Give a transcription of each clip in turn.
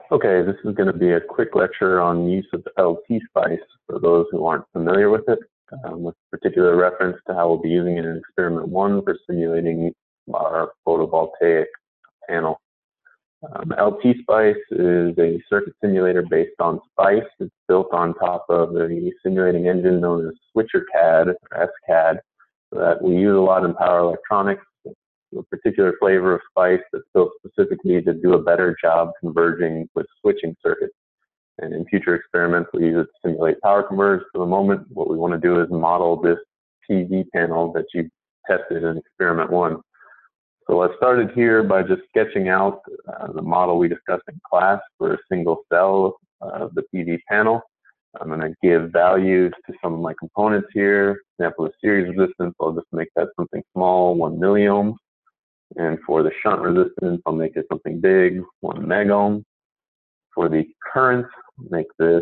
Okay, this is going to be a quick lecture on use of LT-SPICE for those who aren't familiar with it, with particular reference to how we'll be using it in experiment 1 for simulating our photovoltaic panel. LT-SPICE is a circuit simulator based on SPICE. It's built on top of a simulating engine known as SwitcherCAD or SCAD that we use a lot in power electronics. A particular flavor of SPICE that's built specifically to do a better job converging with switching circuits. And in future experiments, we use it to simulate power converters. For the moment, what we want to do is model this PV panel that you tested in experiment 1. So I started here by just sketching out the model we discussed in class for a single cell of the PV panel. I'm going to give values to some of my components here. For example, the series resistance, I'll just make that something small, 1 milliohms. And for the shunt resistance, I'll make it something big, 1 megohm. For the current, make this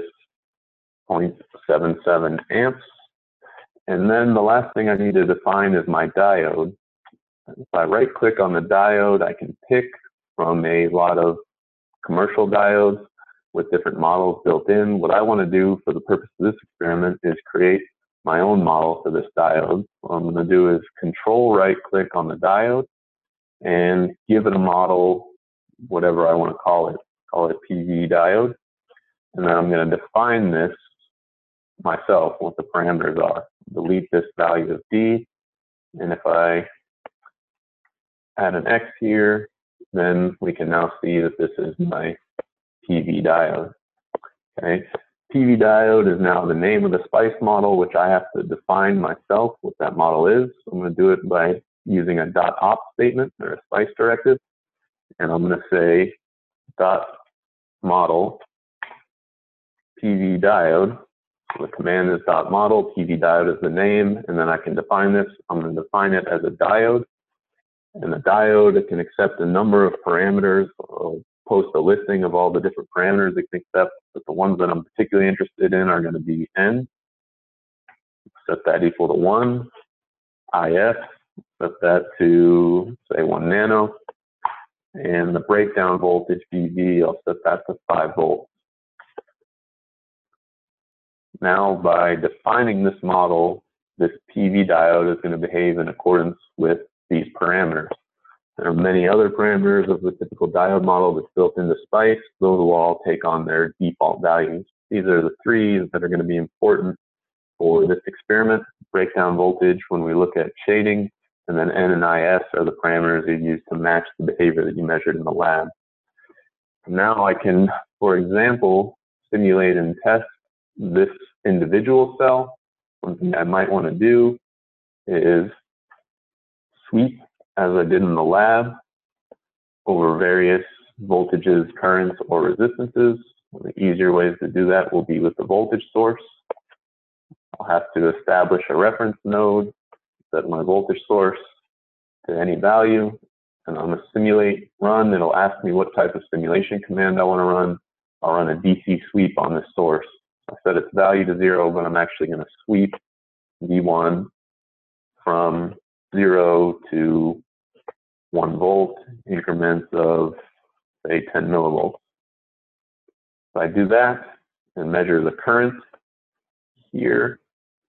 0.77 amps. And then the last thing I need to define is my diode. If I right-click on the diode, I can pick from a lot of commercial diodes with different models built in. What I want to do for the purpose of this experiment is create my own model for this diode. What I'm going to do is control right-click on the diode and give it a model, whatever I want to call it PV diode. And then I'm going to define this myself, what the parameters are. Delete this value of D. And if I add an X here, then we can now see that this is my PV diode. Okay. PV diode is now the name of the SPICE model, which I have to define myself what that model is. I'm going to do it by using a .op statement or a SPICE directive. And I'm going to say .model PV diode. So the command is .model, PV diode is the name, and then I can define this. I'm going to define it as a diode. And the diode, it can accept a number of parameters. I'll post a listing of all the different parameters it can accept, but the ones that I'm particularly interested in are going to be N. Set that equal to 1. IF, set that to, say, 1 nano. And the breakdown voltage, VV, I'll set that to 5 volts. Now, by defining this model, this PV diode is going to behave in accordance with these parameters. There are many other parameters of the typical diode model that's built into SPICE. Those will all take on their default values. These are the 3 that are going to be important for this experiment. Breakdown voltage when we look at shading, and then N and IS are the parameters you use to match the behavior that you measured in the lab. Now I can, for example, simulate and test this individual cell. One thing I might want to do is sweep, as I did in the lab, over various voltages, currents, or resistances. One of the easier ways to do that will be with the voltage source. I'll have to establish a reference node, set my voltage source to any value, and I'm going to simulate, run. It'll ask me what type of simulation command I want to run. I'll run a DC sweep on this source. I set its value to 0, but I'm actually going to sweep V1 from 0 to 1 volt increments of, say, 10 millivolts. If I do that and measure the current here,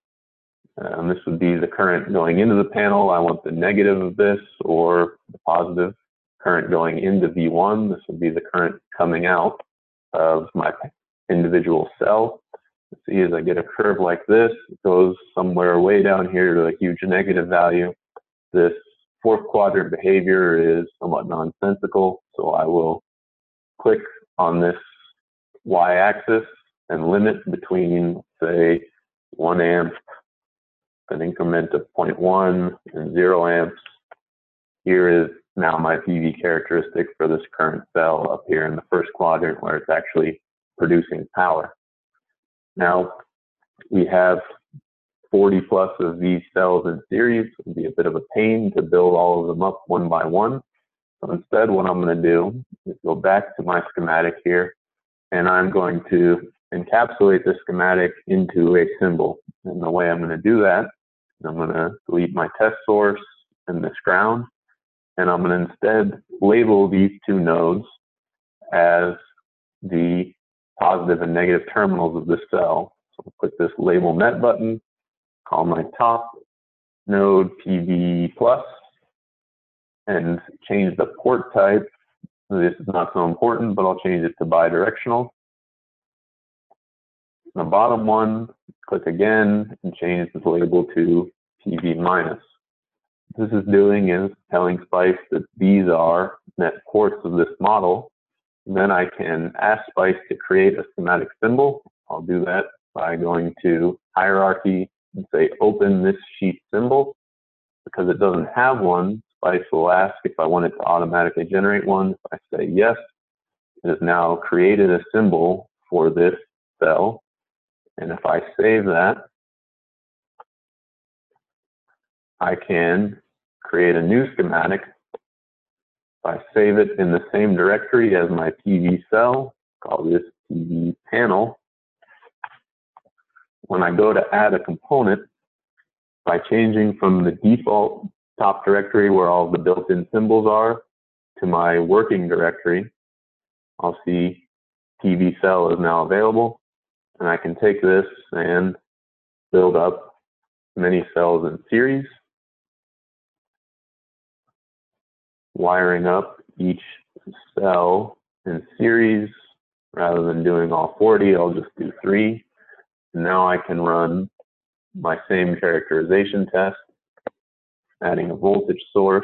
this would be the current going into the panel. I want the negative of this, or the positive current going into V1. This would be the current coming out of my individual cell. See, as I get a curve like this, it goes somewhere way down here to a huge negative value. This fourth quadrant behavior is somewhat nonsensical, so I will click on this y-axis and limit between, say, 1 amp, an increment of 0.1, and 0 amps. Here is now my PV characteristic for this current cell up here in the first quadrant where it's actually producing power. Now, we have 40 plus of these cells in series. It would be a bit of a pain to build all of them up one by one. So instead, what I'm going to do is go back to my schematic here, and I'm going to encapsulate this schematic into a symbol. And the way I'm going to do that, I'm going to delete my test source and this ground, and I'm going to instead label these 2 nodes as the positive and negative terminals of this cell. So I'll click this label net button, call my top node PV plus, and change the port type. This is not so important, but I'll change it to bidirectional. The bottom one, click again and change this label to PV minus. What this is doing is telling SPICE that these are net ports of this model. Then I can ask SPICE to create a schematic symbol. I'll do that by going to hierarchy and say open this sheet symbol. Because it doesn't have one, SPICE will ask if I want it to automatically generate one. If I say yes, it has now created a symbol for this cell. And if I save that, I can create a new schematic. If I save it in the same directory as my PV cell, call this PV panel. When I go to add a component, by changing from the default top directory where all the built-in symbols are to my working directory, I'll see PV cell is now available. And I can take this and build up many cells in series, wiring up each cell in series. Rather than doing all 40, I'll just do 3. And now I can run my same characterization test, adding a voltage source,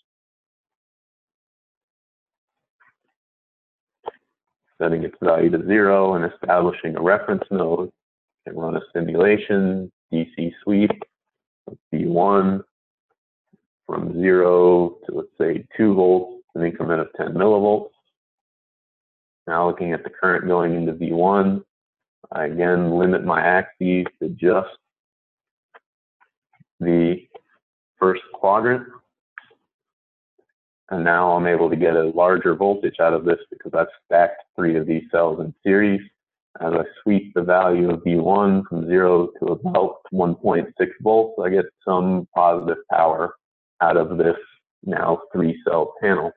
setting its value to 0, and establishing a reference node. I can run a simulation, DC sweep, V1 from 0 to, let's say, 2 volts, an increment of 10 millivolts. Now looking at the current going into V1, I again limit my axes to just the first quadrant. And now I'm able to get a larger voltage out of this because I've stacked 3 of these cells in series. As I sweep the value of V1 from 0 to about 1.6 volts, I get some positive power out of this now 3-cell panel.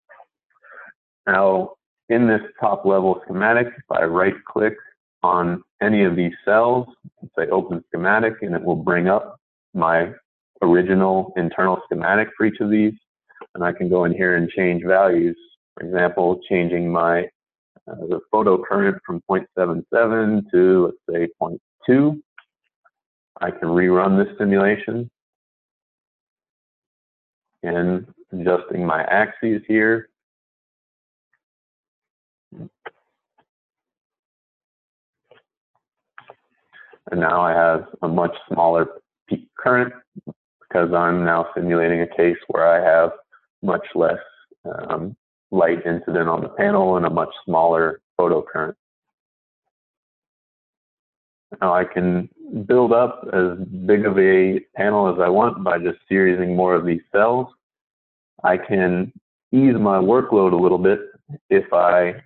Now, in this top level schematic, if I right click on any of these cells and say open schematic, and it will bring up my original internal schematic for each of these. And I can go in here and change values. For example, changing my the photo current from 0.77 to, let's say, 0.2. I can rerun this simulation and adjusting my axes here. And now I have a much smaller peak current because I'm now simulating a case where I have much less light incident on the panel and a much smaller photo current. Now I can build up as big of a panel as I want by just seriesing more of these cells. I can ease my workload a little bit if I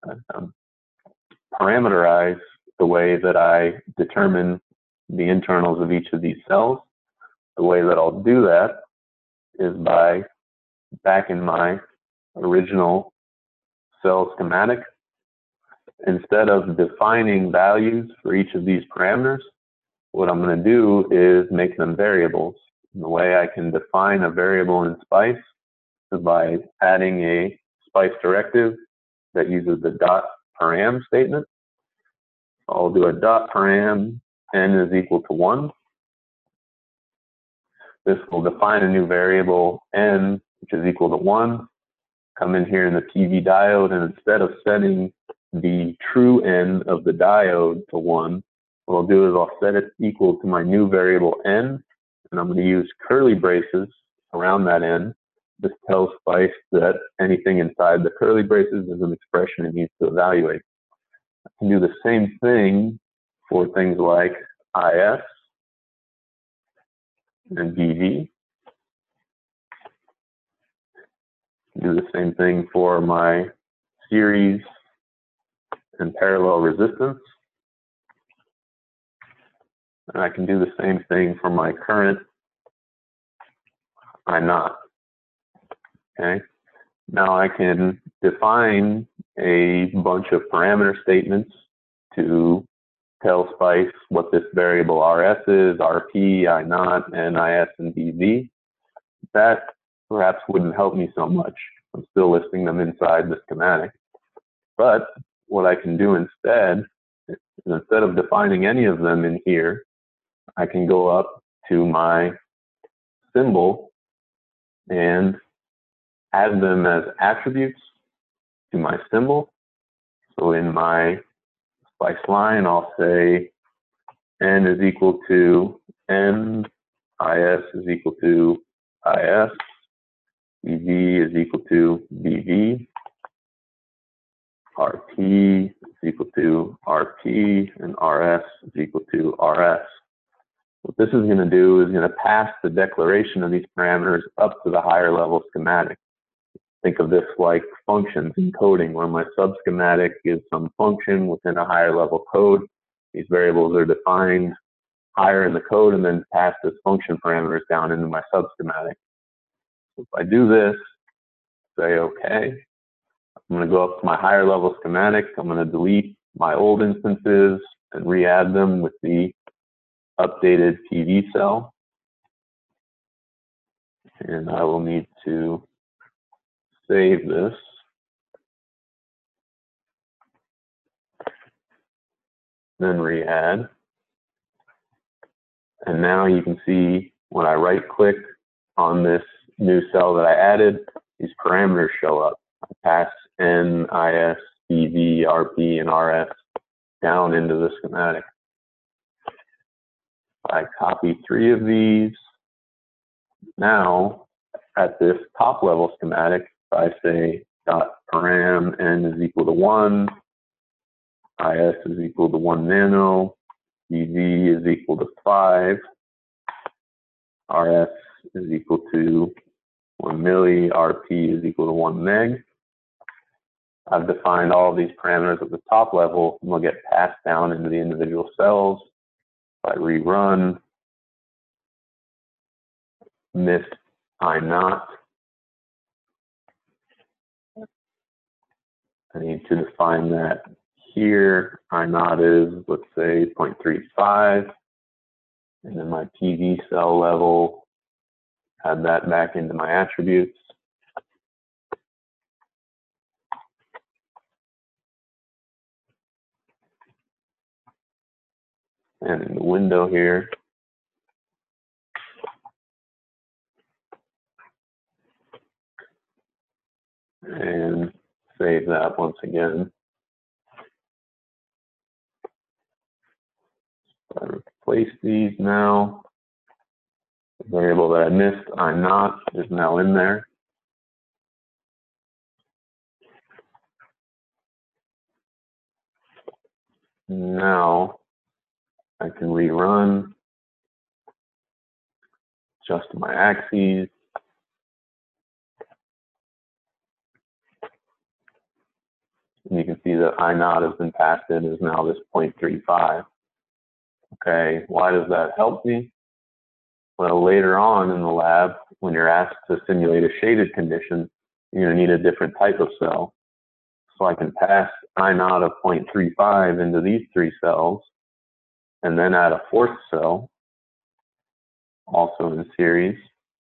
parameterize the way that I determine the internals of each of these cells. The way that I'll do that is by back in my original cell schematic. Instead of defining values for each of these parameters, what I'm going to do is make them variables. And the way I can define a variable in SPICE is by adding a SPICE directive that uses the dot param statement. I'll do a dot param n is equal to 1. This will define a new variable n, which is equal to 1. Come in here in the PV diode, and instead of setting the true n of the diode to 1, what I'll do is I'll set it equal to my new variable n, and I'm going to use curly braces around that n. This tells SPICE that anything inside the curly braces is an expression it needs to evaluate. I can do the same thing for things like IS and VV. Do the same thing for my series and parallel resistance. And I can do the same thing for my current I naught. Okay. Now I can define a bunch of parameter statements to tell SPICE what this variable RS is, RP, I0, NIS, and DV. That perhaps wouldn't help me so much. I'm still listing them inside the schematic. But what I can do instead is, instead of defining any of them in here, I can go up to my symbol and add them as attributes to my symbol. So in my SPICE line, I'll say N is equal to N, IS is equal to IS, BV is equal to BV, RP is equal to RP, and RS is equal to RS. What this is going to do is going to pass the declaration of these parameters up to the higher level schematic. Think of this like functions in coding, where my subschematic is some function within a higher level code. These variables are defined higher in the code and then pass as function parameters down into my subschematic. If I do this, say OK, I'm going to go up to my higher level schematic. I'm going to delete my old instances and re-add them with the updated PV cell. And I will need to save this. Then re-add. And now you can see when I right click on this new cell that I added, these parameters show up. I pass N, IS, BV, RP, and RS down into the schematic. I copy 3 of these. Now, at this top level schematic, I say dot param N is equal to 1, IS is equal to 1 nano, BV is equal to 5, RS is equal to 1 milli, RP is equal to 1 meg. I've defined all of these parameters at the top level, and they'll get passed down into the individual cells. If I rerun, missed I0. I need to define that here. I0 is, let's say, 0.35. And then my PV cell level, add that back into my attributes. And in the window here, and save that once again. I replace these now. The variable that I missed, I0, is now in there. Now I can rerun, adjust my axes. And you can see that I0 has been passed in is now this 0.35. Okay, why does that help me? Well, later on in the lab, when you're asked to simulate a shaded condition, you're going to need a different type of cell. So I can pass I0 of 0.35 into these 3 cells, and then add a 4th cell, also in series,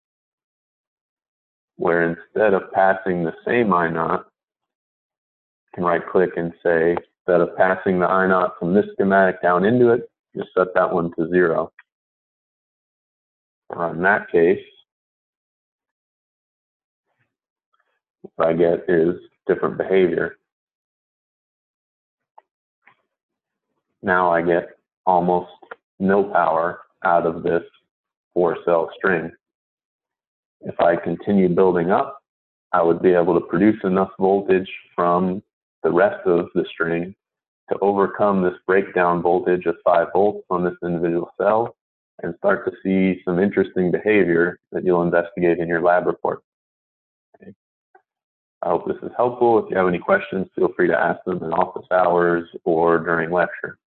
where instead of passing the same I0, I can right click and say, instead of passing the I0 from this schematic down into it, just set that one to 0. Or in that case, what I get is different behavior. Now I get almost no power out of this 4-cell string. If I continue building up, I would be able to produce enough voltage from the rest of the string to overcome this breakdown voltage of 5 volts on this individual cell and start to see some interesting behavior that you'll investigate in your lab report. Okay. I hope this is helpful. If you have any questions, feel free to ask them in office hours or during lecture.